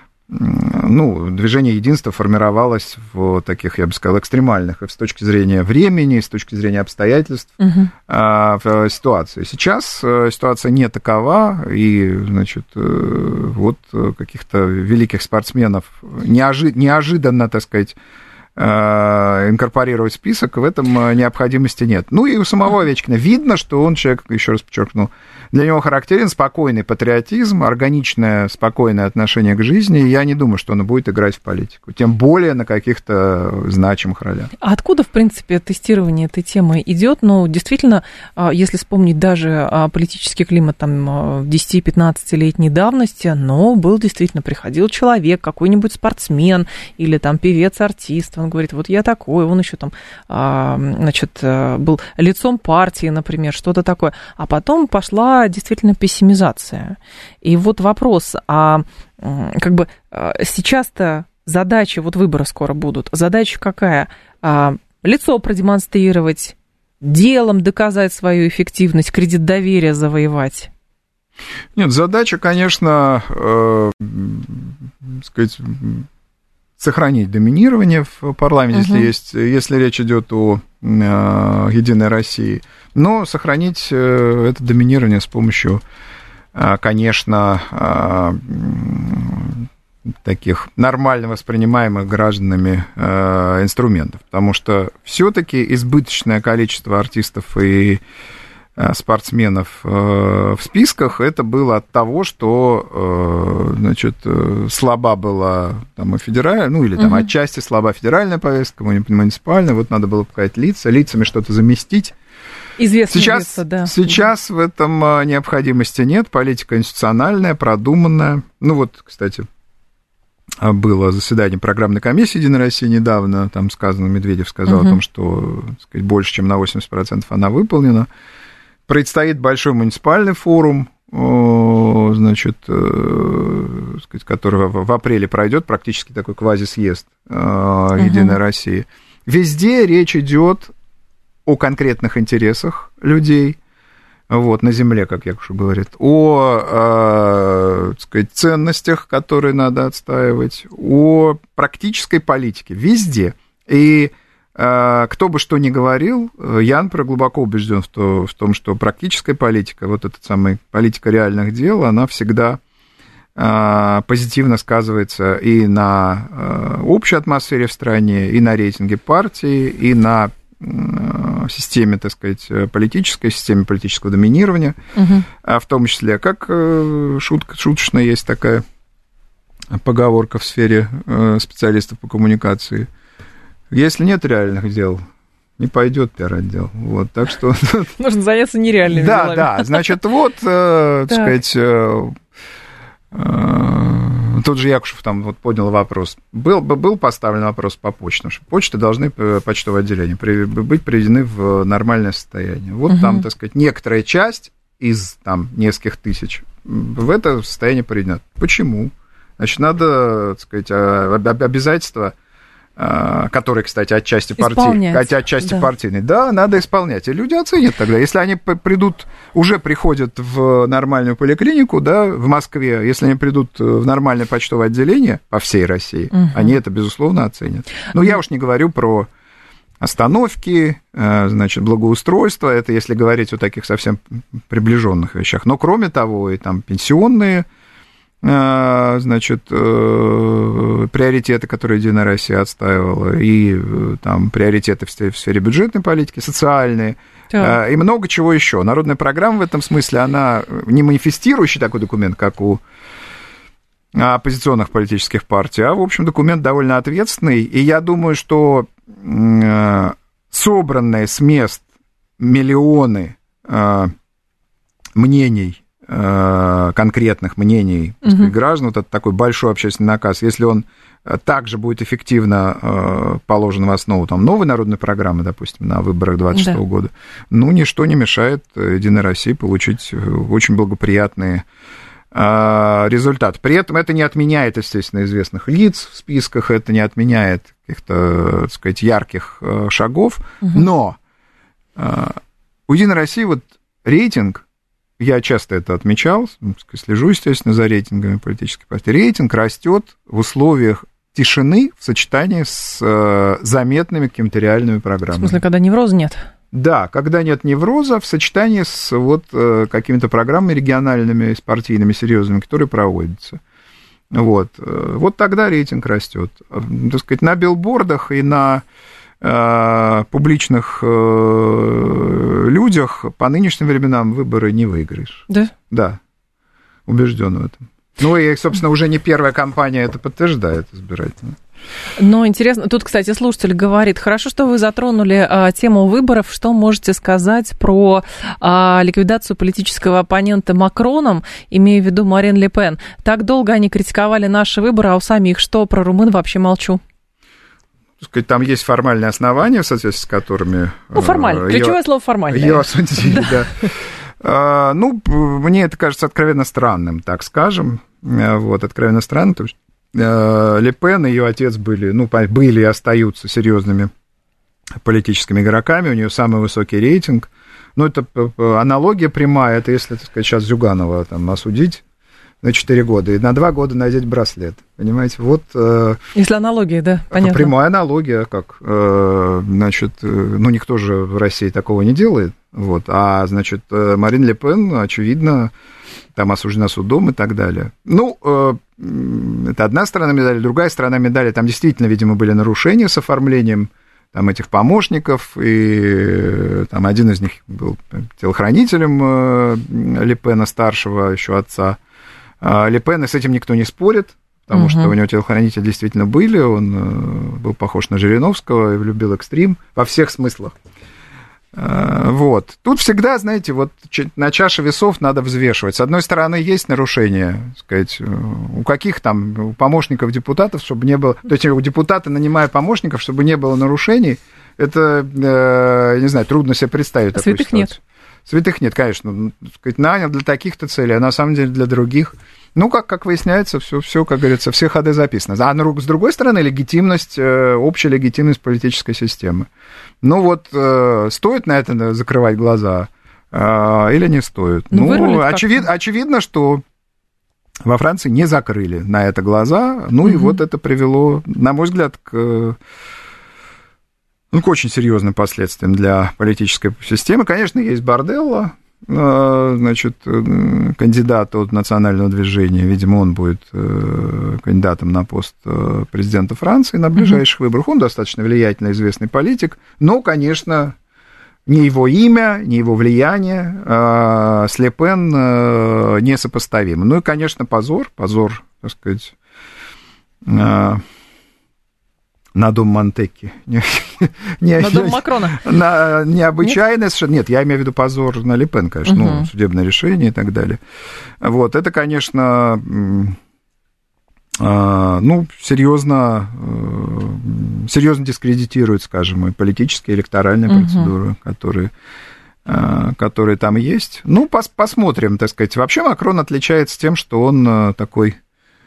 ну, движение единства формировалось в таких, я бы сказал, экстремальных, и с точки зрения времени, и с точки зрения обстоятельств угу. в ситуации. Сейчас ситуация не такова, и, значит, вот каких-то великих спортсменов неожи- неожиданно, так сказать, инкорпорировать в список, в этом необходимости нет. Ну и у самого Овечкина видно, что он человек, еще раз подчеркну, для него характерен спокойный патриотизм, органичное, спокойное отношение к жизни, и я не думаю, что он будет играть в политику, тем более на каких-то значимых ролях. А откуда, в принципе, тестирование этой темы идет? Ну, действительно, если вспомнить даже политический климат там десять-пятнадцатилетней давности, но был действительно, приходил человек, какой-нибудь спортсмен или там певец-артист, он говорит, вот я такой, он еще там, значит, был лицом партии, например, что-то такое. А потом пошла действительно пессимизация. И вот вопрос, а как бы сейчас-то задачи, вот выборы скоро будут, задача какая? Лицо продемонстрировать, делом доказать свою эффективность, кредит доверия завоевать? Нет, задача, конечно, э, сказать... сохранить доминирование в парламенте, угу. если, есть, если речь идет о э, «Единой России», но сохранить э, это доминирование с помощью, э, конечно, э, таких нормально воспринимаемых гражданами э, инструментов, потому что все-таки избыточное количество артистов и э, спортсменов э, в списках это было от того, что э, значит, э, слаба была там, и федеральная, ну или там угу. отчасти слаба федеральная повестка, муниципальная, вот надо было показать лица, лицами что-то заместить. Известные сейчас, лица, да. Сейчас в этом необходимости нет, политика институциональная, продуманная. Ну вот, кстати, было заседание программной комиссии «Единой России» недавно, там сказано, Медведев сказал uh-huh. о том, что, так сказать, больше, чем на восемьдесят процентов она выполнена. Предстоит большой муниципальный форум, значит, сказать, который в апреле пройдет, практически такой квазисъезд «Единой uh-huh. России». Везде речь идет о конкретных интересах людей, вот, на земле, как Якуша говорит, о, э, так сказать, ценностях, которые надо отстаивать, о практической политике везде. И э, кто бы что ни говорил, я, например, глубоко убежден в, то, в том, что практическая политика, вот эта самая политика реальных дел, она всегда э, позитивно сказывается и на э, общей атмосфере в стране, и на рейтинге партии, и на системе, так сказать, политической, системе политического доминирования, угу. в том числе, как шутка, шуточная есть такая поговорка в сфере специалистов по коммуникации. Если нет реальных дел, не пойдет пиар-отдел. Вот, так что... Нужно заняться нереальными да, делами. Да, да, значит, вот, так сказать... Тот же Якушев там вот поднял вопрос. Был, был поставлен вопрос по почтам, что почты должны, почтовые отделения, быть приведены в нормальное состояние. Вот угу. там, так сказать, некоторая часть из там нескольких тысяч в это состояние приведена. Почему? Значит, надо, так сказать, обязательства, которые, кстати, отчасти, партий, отчасти да. партийные, да, надо исполнять. И люди оценят тогда. Если они придут, уже приходят в нормальную поликлинику, да, в Москве, если они придут в нормальное почтовое отделение по всей России, угу. они это, безусловно, оценят. Но я уж не говорю про остановки, значит, благоустройство, это если говорить о таких совсем приближенных вещах. Но, кроме того, и там пенсионные, значит, приоритеты, которые «Единая Россия» отстаивала, и там приоритеты в сфере бюджетной политики, социальные, да. и много чего еще. Народная программа в этом смысле, она не манифестирующий такой документ, как у оппозиционных политических партий, а, в общем, документ довольно ответственный, и я думаю, что собранные с мест миллионы мнений, конкретных мнений uh-huh. граждан, вот это такой большой общественный наказ, если он также будет эффективно положен в основу там, новой народной программы, допустим, на выборах двадцать шестого да. года, ну, ничто не мешает «Единой России» получить очень благоприятные результаты. При этом это не отменяет, естественно, известных лиц в списках, это не отменяет каких-то, так сказать, ярких шагов, uh-huh. но у «Единой России» вот рейтинг, я часто это отмечал, слежу, естественно, за рейтингами политических партий. Рейтинг растет в условиях тишины в сочетании с э, заметными какими-то реальными программами. В смысле, когда невроза нет? Да, когда нет невроза, в сочетании с вот, э, какими-то программами региональными, с партийными, серьезными, которые проводятся. Вот, вот тогда рейтинг растет. Так сказать, на билбордах и на публичных людях по нынешним временам выборы не выиграешь. Да? Да, убежден в этом. Ну и, собственно, уже не первая кампания это подтверждает избирательно. Но интересно, тут, кстати, слушатель говорит, хорошо, что вы затронули а, тему выборов, что можете сказать про а, ликвидацию политического оппонента Макроном, имея в виду Марин Ле Пен. Так долго они критиковали наши выборы, а у самих что, про румын вообще молчу. Там есть формальные основания, в соответствии с которыми... Ну, формально, ключевое слово «формально». Ее осудили, да. Ну, мне это кажется откровенно странным, так скажем. Вот, откровенно странным, потому что Ле Пен и ее отец были, ну, были и остаются серьезными политическими игроками, у нее самый высокий рейтинг. Ну, это аналогия прямая, это если, так сказать, сейчас Зюганова там осудить, на четыре года и на два года надеть браслет. Понимаете, вот... Если аналогия, да, понятно. Прямая аналогия, как, значит, ну, никто же в России такого не делает, вот, а, значит, Марин Ле Пен, очевидно, там осуждена судом и так далее. Ну, это одна сторона медали, другая сторона медали, там действительно, видимо, были нарушения с оформлением там этих помощников, и там один из них был телохранителем Ле Пена, старшего еще отца Ле Пена, с этим никто не спорит, потому uh-huh. что у него телохранители действительно были, он был похож на Жириновского и любил экстрим во всех смыслах. Вот. Тут всегда, знаете, вот на чаше весов надо взвешивать. С одной стороны, есть нарушения, так сказать, у каких там, у помощников депутатов, чтобы не было... То есть у депутата, нанимая помощников, чтобы не было нарушений, это, я не знаю, трудно себе представить такую Святых ситуацию. Нет. Святых нет, конечно. Так сказать, нанял для таких-то целей, а на самом деле для других. Ну, как, как выясняется, все, все, как говорится, все ходы записаны. А с другой стороны, легитимность, общая легитимность политической системы. Ну вот, стоит на это закрывать глаза или не стоит? Ну, ну очевид, очевидно, что во Франции не закрыли на это глаза. Ну, угу. и вот это привело, на мой взгляд, к... Ну, к очень серьезным последствиям для политической системы. Конечно, есть Борделло, значит, кандидат от национального движения. Видимо, он будет кандидатом на пост президента Франции на ближайших mm-hmm. выборах. Он достаточно влиятельный, известный политик. Но, конечно, ни его имя, ни его влияние с Ле Пен несопоставимо. Ну и, конечно, позор, позор, так сказать... На дом Монтекки. Не, не, на дом Макрона. На необычайное совершенно. Нет, я имею в виду позор на Ле Пен, конечно, угу. ну, судебное решение и так далее. Вот, это, конечно, ну, серьезно, серьезно дискредитирует, скажем, и политические, электоральные угу. процедуры, которые, которые там есть. Ну, пос, посмотрим, так сказать. Вообще Макрон отличается тем, что он такой...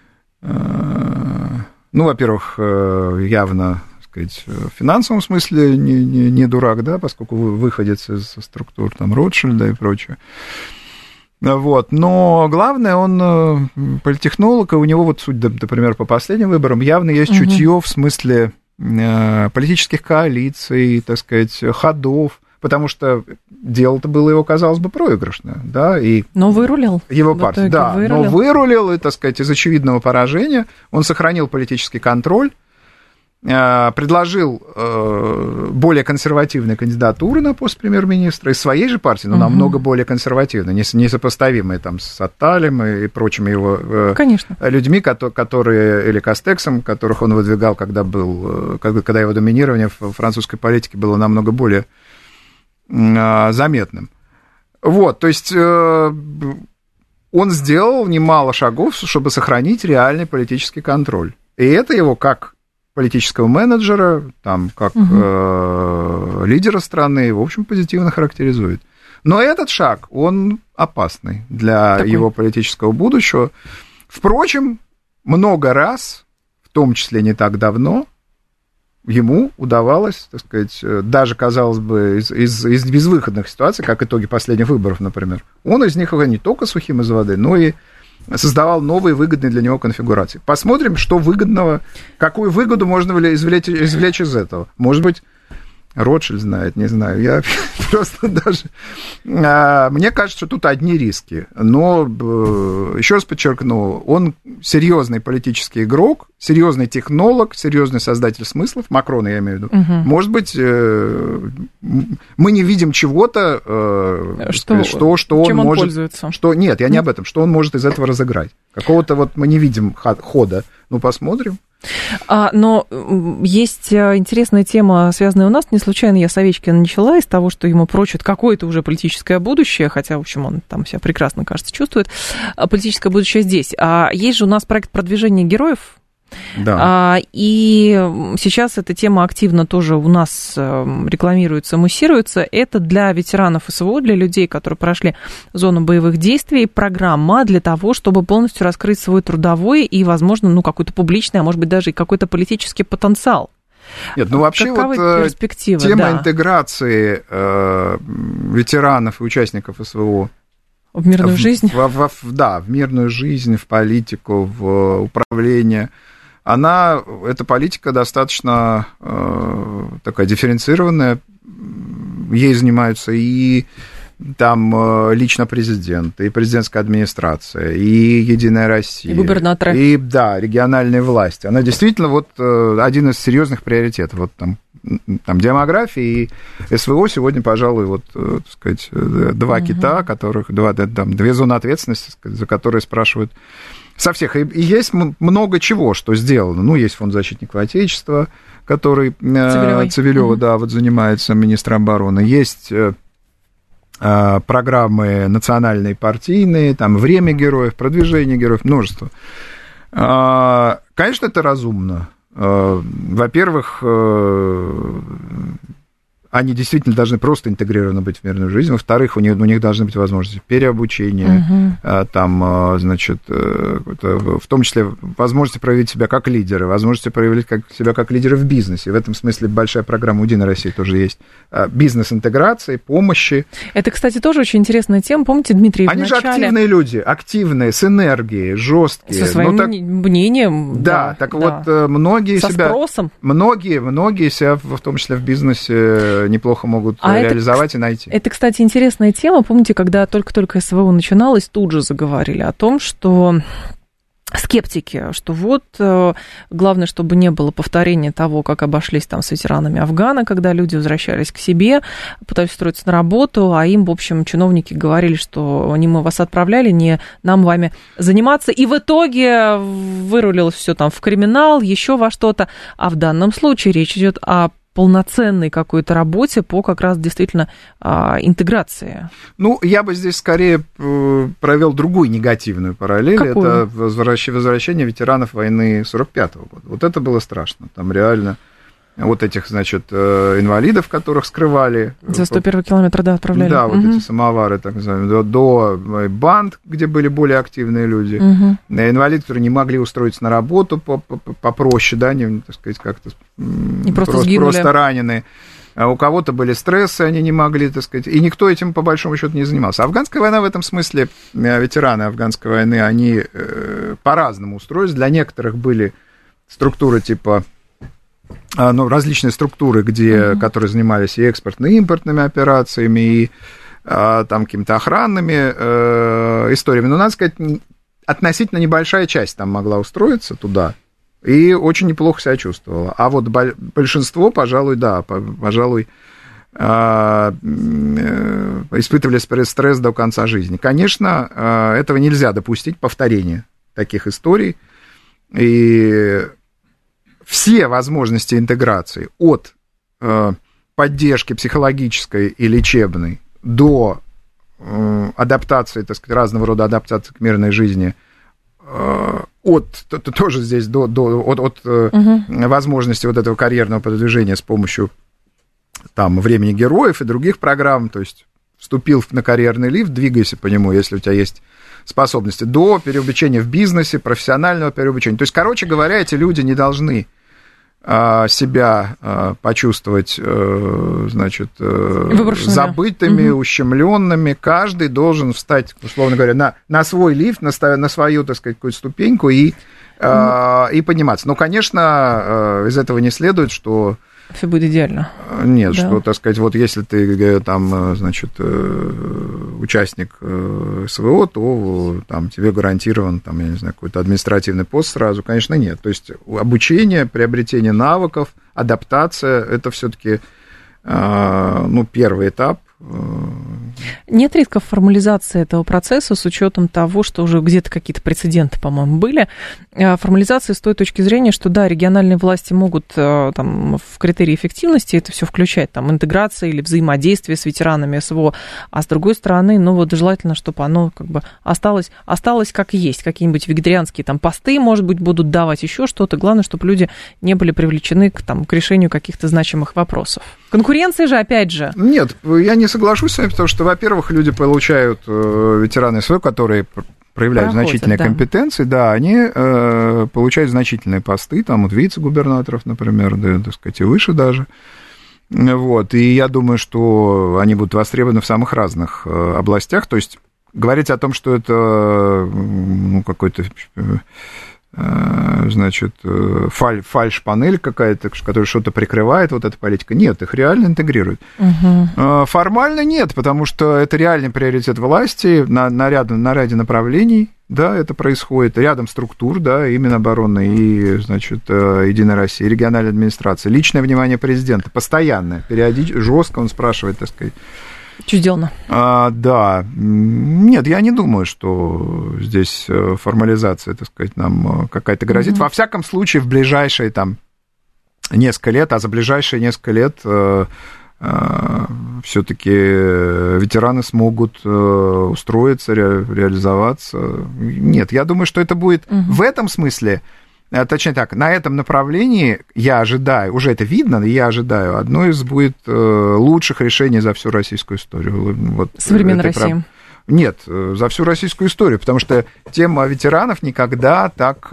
Ну, во-первых, явно, так сказать, в финансовом смысле не, не, не дурак, да, поскольку выходец из структур там Ротшильда и прочее. Вот. Но главное, он политтехнолог, и у него, вот, суть, например, по последним выборам, явно есть угу. чутье в смысле политических коалиций, так сказать, ходов, потому что дело-то было его, казалось бы, проигрышное, да, и... Но вырулил. Его партия, да, вырулил. но вырулил, и, так сказать, из очевидного поражения он сохранил политический контроль, предложил более консервативные кандидатуры на пост премьер-министра из своей же партии, но угу. намного более консервативные, несопоставимые там с Атталем и прочими его Конечно. людьми, которые, или Кастексом, которых он выдвигал, когда, был, когда его доминирование в французской политике было намного более заметным. Вот, то есть он сделал немало шагов, чтобы сохранить реальный политический контроль. И это его как политического менеджера, там, как угу. э, лидера страны, в общем, позитивно характеризует. Но этот шаг, он опасный для Такой. его политического будущего. Впрочем, много раз, в том числе не так давно, ему удавалось, так сказать, даже, казалось бы, из, из, из безвыходных ситуаций, как итоги последних выборов, например, он из них не только сухим из воды, но и создавал новые выгодные для него конфигурации. Посмотрим, что выгодного, какую выгоду можно извлечь, извлечь из этого. Может быть, Ротшильд знает, не знаю. Я просто даже... Мне кажется, что тут одни риски. Но, еще раз подчеркну, он серьезный политический игрок, серьезный технолог, серьезный создатель смыслов. Макрона, я имею в виду. Угу. Может быть, мы не видим чего-то, что, что, что он, он может... пользуется. Что, нет, я не об этом. Что он может из этого разыграть. Какого-то вот мы не видим хода. Ну, посмотрим. А, но есть интересная тема, связанная у нас. Не случайно я с Овечкина начала из того, что ему прочат какое-то уже политическое будущее, хотя, в общем, он там себя прекрасно, кажется, чувствует. Политическое будущее здесь. А есть же у нас проект продвижения героев. Да. А, и сейчас эта тема активно тоже у нас рекламируется, муссируется. Это для ветеранов СВО, для людей, которые прошли зону боевых действий, программа для того, чтобы полностью раскрыть свой трудовой и, возможно, ну, какой-то публичный, а может быть, даже и какой-то политический потенциал. Нет, ну вообще Каковы вот тема да. интеграции э, ветеранов и участников СВО В мирную в, жизнь? В, в, в, да, в мирную жизнь, в политику, в управление. Она, эта политика достаточно э, такая дифференцированная. Ей занимаются и там лично президент, и президентская администрация, и Единая Россия. И губернаторы. И, да, региональные власти. Она действительно вот один из серьезных приоритетов. Вот там, там демография и СВО сегодня, пожалуй, вот, так сказать, два угу. кита, которых, два, там, две зоны ответственности, за которые спрашивают со всех. И, и есть много чего, что сделано. Ну, есть фонд защитников Отечества, который Цивилёвой. Цивилёва, угу. да, вот занимается министр обороны. Есть программы национальные, партийные, там «Время героев», «Продвижение героев», множество. Конечно, это разумно. Во-первых, они действительно должны просто интегрированы быть в мирную жизнь. Во-вторых, у них, у них должны быть возможности переобучения, угу. там, значит, в том числе возможности проявить себя как лидеры, возможности проявить как, себя как лидеры в бизнесе. В этом смысле большая программа у Единой России тоже есть. Бизнес-интеграции, помощи. Это, кстати, тоже очень интересная тема. Помните, Дмитрий, в Они начале... же активные люди, активные, с энергией, жесткие. Со своим ну, так... мнением. Да, да так да. вот, многие Со себя... спросом. Многие, многие себя, в том числе в бизнесе, неплохо могут а реализовать это, и найти. Это, кстати, интересная тема. Помните, когда только-только СВО начиналось, тут же заговорили о том, что скептики, что вот главное, чтобы не было повторения того, как обошлись там с ветеранами Афгана, когда люди возвращались к себе, пытались устроиться на работу, а им, в общем, чиновники говорили, что не мы вас отправляли, не нам вами заниматься, и в итоге вырулилось все там в криминал, еще во что-то, а в данном случае речь идет о полноценной какой-то работе по как раз действительно а, интеграции. Ну, я бы здесь скорее провел другую негативную параллель. Какую? Это возвращение, возвращение ветеранов войны сорок пятого года. Вот это было страшно. Там реально вот этих, значит, инвалидов, которых скрывали. За сто первый километр, да, отправляли. Да, вот угу. эти самовары, так называемые, до, до банд, где были более активные люди. Угу. Инвалиды, которые не могли устроиться на работу попроще, да, не, так сказать, как-то не просто, просто, сгинули. просто раненые. А у кого-то были стрессы, они не могли, так сказать, и никто этим, по большому счету, не занимался. Афганская война в этом смысле, ветераны Афганской войны, они по-разному устроились. Для некоторых были структуры типа... Ну, различные структуры, где, uh-huh. которые занимались и экспортными, и импортными операциями, и а, там какими-то охранными э, историями. Но, надо сказать, относительно небольшая часть там могла устроиться туда и очень неплохо себя чувствовала. А вот большинство, пожалуй, да, пожалуй, э, э, испытывали стресс до конца жизни. Конечно, э, этого нельзя допустить, повторения таких историй. И... Все возможности интеграции от э, поддержки психологической и лечебной до э, адаптации, так сказать, разного рода адаптации к мирной жизни, э, от то, то, тоже здесь до, до, от, от э, угу. возможности вот этого карьерного продвижения с помощью там, времени героев и других программ, то есть вступил на карьерный лифт, двигайся по нему, если у тебя есть способности, до переобучения в бизнесе, профессионального переобучения. То есть, короче говоря, эти люди не должны себя почувствовать, значит, забытыми, угу. ущемленными. Каждый должен встать, условно говоря, на, на свой лифт, на, на свою, так сказать, какую-то ступеньку и, угу. и подниматься. Но, конечно, из этого не следует, что... Все будет идеально. Нет, да. Что, так сказать, вот если ты там, значит, участник СВО, то там тебе гарантирован, там, я не знаю, какой-то административный пост сразу, конечно, нет. То есть обучение, приобретение навыков, адаптация, это все-таки, ну, первый этап. Нет риска формализации этого процесса с учетом того, что уже где-то какие-то прецеденты, по-моему, были. Формализации с той точки зрения, что да, региональные власти могут там, в критерии эффективности это все включать, там, интеграция или взаимодействие с ветеранами СВО, а с другой стороны, ну вот желательно, чтобы оно как бы осталось, осталось как есть, какие-нибудь вегетарианские там посты, может быть, будут давать еще что-то, главное, чтобы люди не были привлечены к, там, к решению каких-то значимых вопросов. Конкуренция же, опять же. Нет, я не соглашусь с вами, потому что, во-первых, люди получают, э, ветераны СВО, которые проявляют Проходят, значительные да. компетенции, да, они э, получают значительные посты, там, от вице-губернаторов, например, да, так сказать, и выше даже. Вот, и я думаю, что они будут востребованы в самых разных э, областях, то есть говорить о том, что это ну, какой-то, значит, фаль, фальш-панель какая-то, которая что-то прикрывает, вот эта политика, нет, их реально интегрируют. Угу. Формально нет, потому что это реальный приоритет власти на, на, ряду, на ряде направлений, да, это происходит, рядом структур, да, и Минобороны, и, значит, Единая Россия, и региональная администрация, личное внимание президента, постоянное, периодически, жестко он спрашивает, так сказать. Что сделано? А, да. Нет, я не думаю, что здесь формализация, так сказать, нам какая-то грозит. Mm-hmm. Во всяком случае, в ближайшие там несколько лет, а за ближайшие несколько лет э, э, все-таки ветераны смогут э, устроиться, ре, реализоваться. Нет, я думаю, что это будет mm-hmm. в этом смысле... Точнее так, на этом направлении я ожидаю, уже это видно, я ожидаю, одно из будет лучших решений за всю российскую историю. Вот современной России. Прав... Нет, за всю российскую историю, потому что тема ветеранов никогда так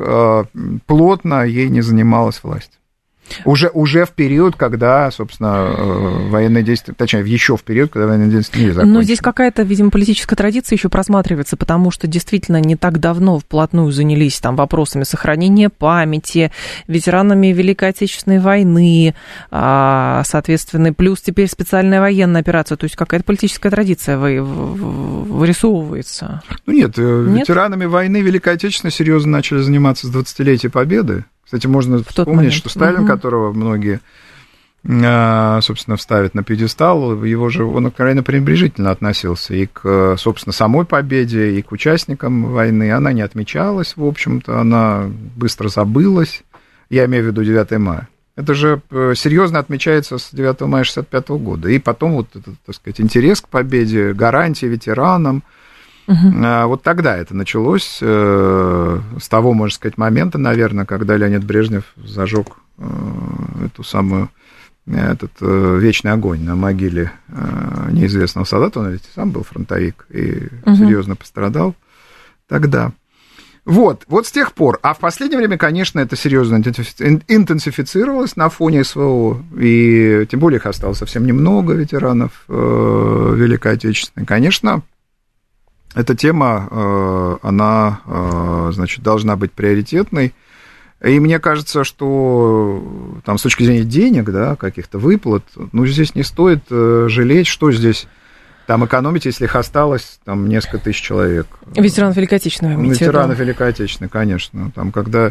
плотно ей не занималась власть. Уже, уже в период, когда, собственно, военные действия, точнее, еще в период, когда военные действия не закончились. Но здесь какая-то, видимо, политическая традиция еще просматривается, потому что действительно не так давно вплотную занялись там вопросами сохранения памяти, ветеранами Великой Отечественной войны, соответственно, плюс теперь специальная военная операция, то есть какая-то политическая традиция вырисовывается. Ну нет, нет? ветеранами войны Великой Отечественной серьезно начали заниматься с двадцатилетия Победы. Кстати, можно в вспомнить, момент. что Сталин, угу. которого многие, собственно, ставят на пьедестал, его же, он крайне пренебрежительно относился и к, собственно, самой победе, и к участникам войны. Она не отмечалась, в общем-то, она быстро забылась, я имею в виду девятое мая. Это же серьезно отмечается с девятого мая шестьдесят пятого года. И потом вот этот, так сказать, интерес к победе, гарантии ветеранам. Uh-huh. Вот тогда это началось, с того, можно сказать, момента, наверное, когда Леонид Брежнев зажег эту самую, этот вечный огонь на могиле неизвестного солдата, он ведь сам был фронтовик и uh-huh. серьезно пострадал тогда. Вот, вот с тех пор. А в последнее время, конечно, это серьезно интенсифицировалось на фоне СВО, и тем более их осталось совсем немного, ветеранов Великой Отечественной. Конечно, эта тема, она, значит, должна быть приоритетной, и мне кажется, что там с точки зрения денег, да, каких-то выплат, ну, здесь не стоит жалеть, что здесь там экономить, если их осталось там несколько тысяч человек. Ветеранов Великой Отечественной, вы имеете в виду? Ветеранов Великой Отечественной, конечно. Там, когда,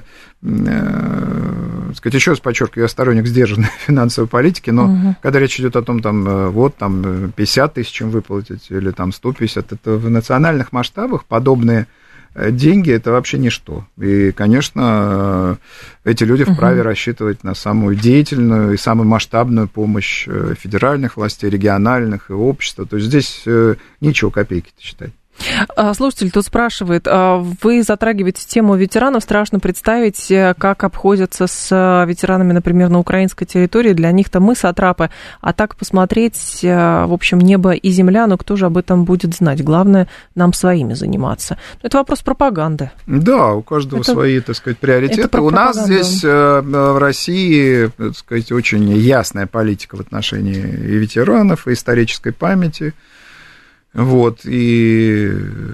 э, сказать, еще раз подчеркиваю, я сторонник сдержанной финансовой политики, но угу. когда речь идет о том, там, вот, там, пятьдесят тысяч им выплатить, или там сто пятьдесят, это в национальных масштабах подобные деньги – это вообще ничто. И, конечно, эти люди вправе угу. рассчитывать на самую деятельную и самую масштабную помощь федеральных властей, региональных и общества. То есть здесь ничего копейки-то считать. Слушатель тут спрашивает, вы затрагиваете тему ветеранов, страшно представить, как обходятся с ветеранами, например, на украинской территории, для них-то мы сатрапы, а так посмотреть, в общем, небо и земля, но кто же об этом будет знать? Главное, нам своими заниматься. Это вопрос пропаганды. Да, у каждого это, свои, так сказать, приоритеты. У нас здесь в России, так сказать, очень ясная политика в отношении и ветеранов, и исторической памяти. Вот, и,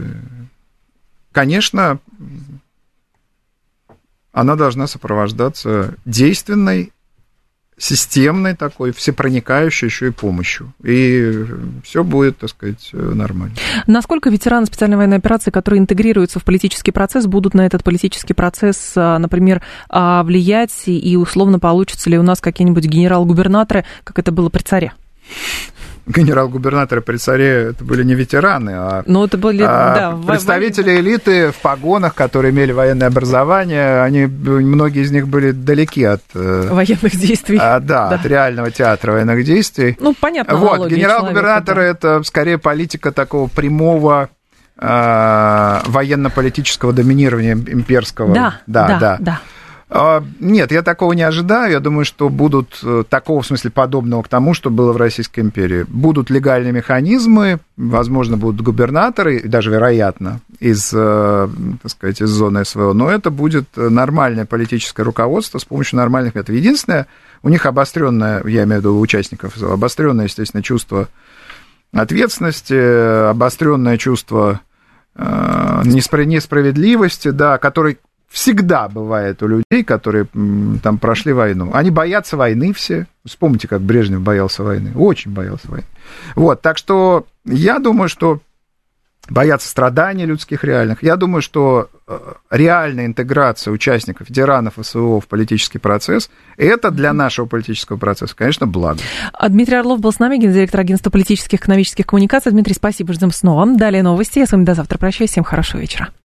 конечно, она должна сопровождаться действенной, системной такой, всепроникающей еще и помощью. И все будет, так сказать, нормально. Насколько ветераны специальной военной операции, которые интегрируются в политический процесс, будут на этот политический процесс, например, влиять, и условно получится ли у нас какие-нибудь генерал-губернаторы, как это было при царе? Генерал-губернаторы при царе это были не ветераны, а, ну, это были, а да, представители элиты в погонах, которые имели военное образование. Они, многие из них были далеки от военных действий. А, да, да, от реального театра военных действий. Ну, понятно. Вот, генерал-губернаторы да. это скорее политика такого прямого э, военно-политического доминирования имперского. Да, да, да. да. да. Нет, я такого не ожидаю. Я думаю, что будут такого, в смысле, подобного к тому, что было в Российской империи. Будут легальные механизмы, возможно, будут губернаторы, даже вероятно, из, так сказать, из зоны СВО, но это будет нормальное политическое руководство с помощью нормальных методов. Единственное, у них обостренное, я имею в виду у участников, обостренное, естественно, чувство ответственности, обостренное чувство несправедливости, да, который всегда бывает у людей, которые там прошли войну. Они боятся войны все. Вспомните, как Брежнев боялся войны. Очень боялся войны. Вот, так что я думаю, что боятся страданий людских реальных. Я думаю, что реальная интеграция участников, ветеранов СВО в политический процесс, это для нашего политического процесса, конечно, благо. Дмитрий Орлов был с нами, гендиректор агентства политических и экономических коммуникаций. Дмитрий, спасибо, ждем снова. Далее новости. Я с вами до завтра прощаюсь. Всем хорошего вечера.